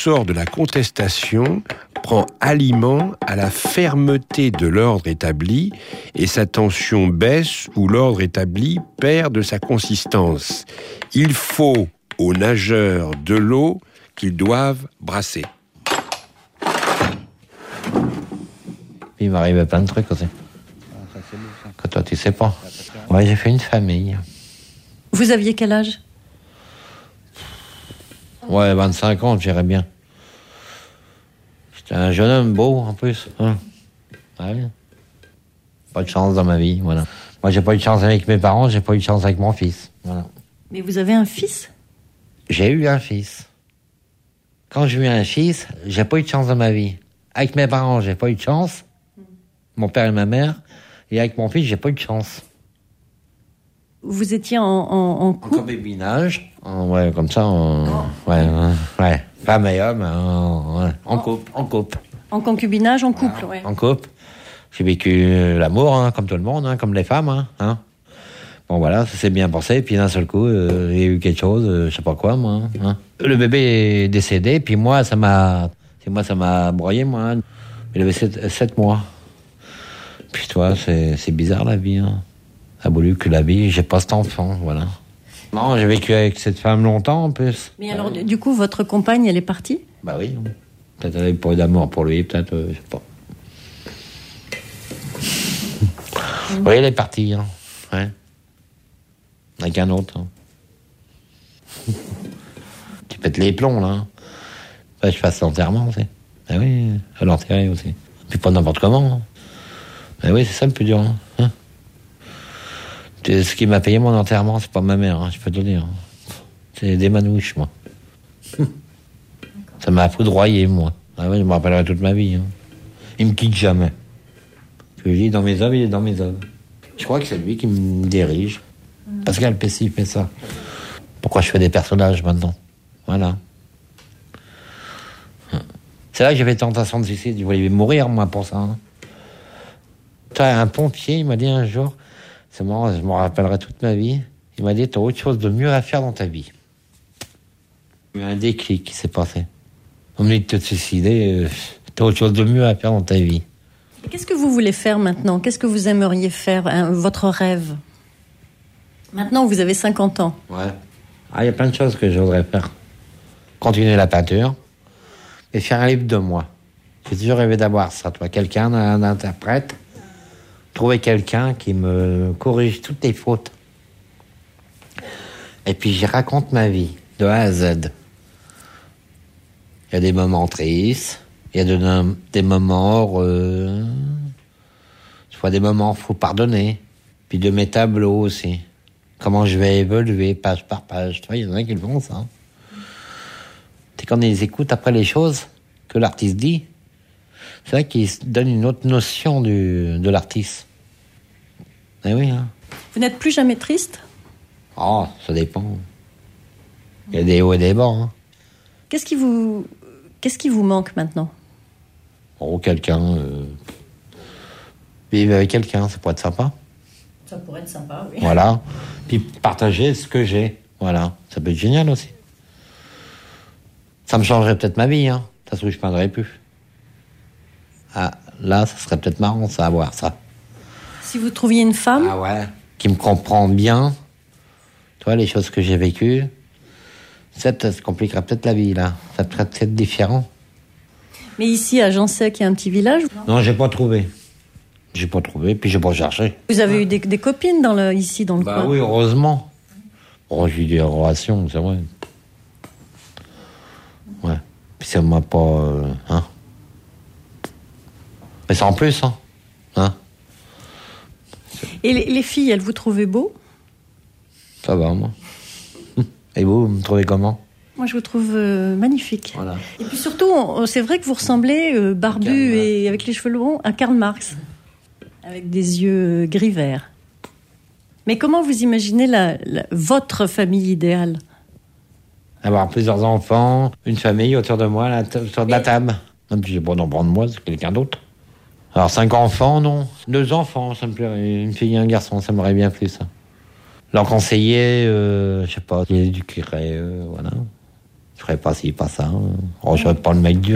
sort de la contestation prend aliment à la fermeté de l'ordre établi et sa tension baisse où l'ordre établi perd de sa consistance. Il faut aux nageurs de l'eau qu'ils doivent brasser. Il m'arrivait plein de trucs aussi. Que toi, tu sais pas. Ouais, j'ai fait une famille. Vous aviez quel âge ? Ouais, 25 ans, j'irais bien. J'étais un jeune homme beau, en plus. Hein. Ouais. Pas de chance dans ma vie, voilà. Moi, j'ai pas eu de chance avec mes parents, j'ai pas eu de chance avec mon fils. Voilà. Mais vous avez un fils ? J'ai eu un fils. Quand j'ai eu un fils, j'ai pas eu de chance dans ma vie. Avec mes parents, j'ai pas eu de chance. Mon père et ma mère. Et avec mon fils, j'ai pas eu de chance. Vous étiez en couple ? En concubinage. Ouais, comme ça, ouais. Femme et homme, ouais. En couple. En concubinage, en couple, voilà, ouais. En couple. J'ai vécu l'amour, hein, comme tout le monde, hein, comme les femmes, hein. Bon, voilà, ça s'est bien passé, puis d'un seul coup, il y a eu quelque chose, je sais pas quoi, moi, hein. Le bébé est décédé, puis moi, ça m'a broyé, moi. Hein. Il avait 7 mois. Puis toi, c'est bizarre, la vie, hein. A voulu que la vie, j'ai pas cet enfant, voilà. Non, j'ai vécu avec cette femme longtemps, en plus. Mais alors, du coup, votre compagne, elle est partie ? Bah oui. Peut-être elle avait pas eu d'amour pour lui, peut-être, je sais pas. Oui, elle est partie, hein. Ouais. Avec un autre. Hein. Qui pète les plombs, là. Bah, je fasse l'enterrement, aussi. Ah oui, à l'enterrer aussi. Puis pas n'importe comment. Hein. Bah oui, c'est ça le plus dur, hein. Ce qui m'a payé mon enterrement, c'est pas ma mère, hein, je peux te le dire. C'est des manouches, moi. Ça m'a foudroyé, moi. Ah oui, je me rappellerai toute ma vie. Hein. Il me quitte jamais. Ce que je dis dans mes œuvres, il est dans mes œuvres. Je crois que c'est lui qui me dirige. Pascal Pessy fait ça. Pourquoi je fais des personnages maintenant ? Voilà. C'est là que j'avais tentation de suicide. Je voulais mourir, moi, pour ça. Hein. Un pompier, il m'a dit un jour... C'est marrant, je m'en rappellerai toute ma vie. Il m'a dit, t'as autre chose de mieux à faire dans ta vie. Il y a eu un déclic qui s'est passé. Au lieu de te suicider, t'as autre chose de mieux à faire dans ta vie. Qu'est-ce que vous voulez faire maintenant ? Qu'est-ce que vous aimeriez faire, votre rêve ? Maintenant, vous avez 50 ans. Ouais. Ah, il y a plein de choses que je voudrais faire. Continuer la peinture et faire un livre de moi. J'ai toujours rêvé d'avoir ça, toi. Quelqu'un, un interprète. Trouver quelqu'un qui me corrige toutes les fautes. Et puis j'y raconte ma vie, de A à Z. Il y a des moments tristes, il y a des moments heureux, soit des moments où il faut pardonner. Puis de mes tableaux aussi. Comment je vais évoluer page par page. Tu vois, il y en a qui le font, ça. C'est quand on les écoute après les choses que l'artiste dit, c'est vrai qu'il donne une autre notion de l'artiste. Eh oui, hein. Vous n'êtes plus jamais triste ? Oh, ça dépend. Il y a des hauts et des bas. Hein. Qu'est-ce qui vous manque maintenant ? Oh, quelqu'un. Vivre avec quelqu'un, ça pourrait être sympa. Ça pourrait être sympa, oui. Voilà. Puis partager ce que j'ai. Voilà. Ça peut être génial aussi. Ça me changerait peut-être ma vie, hein. Ça se trouve, je peindrais plus. Ah, là, ça serait peut-être marrant, ça, à voir, ça. Si vous trouviez une femme ? Ah ouais. Qui me comprend bien. Tu vois, les choses que j'ai vécues. Ça se compliquerait peut-être la vie, là. Ça serait peut-être différent. Mais ici, à Jansec, il y a un petit village ? Non, j'ai pas trouvé. Puis j'ai pas cherché. Vous avez eu des copines ici, dans le coin ? Bah oui, heureusement. Oh, j'ai eu des relations, c'est vrai. Ouais. Puis ça m'a pas... hein. Mais c'est en plus, hein. Et les filles, elles vous trouvaient beau ? Ça va, moi. Et vous me trouvez comment ? Moi, je vous trouve magnifique. Voilà. Et puis surtout, c'est vrai que vous ressemblez, barbu et avec les cheveux longs, à Karl Marx. Avec des yeux gris-vert. Mais comment vous imaginez votre famille idéale ? Avoir plusieurs enfants, une famille autour de moi, autour de la table. Même si j'ai pas d'en prendre moi, c'est quelqu'un d'autre. Alors 5 enfants, non. 2 enfants, ça me plairait. Une fille et un garçon, ça m'aurait bien plu, ça. Leur conseiller, je sais pas, qui éduquerait, voilà. Je ferais pas ci, pas ça. Oh, je serais pas le mec dur.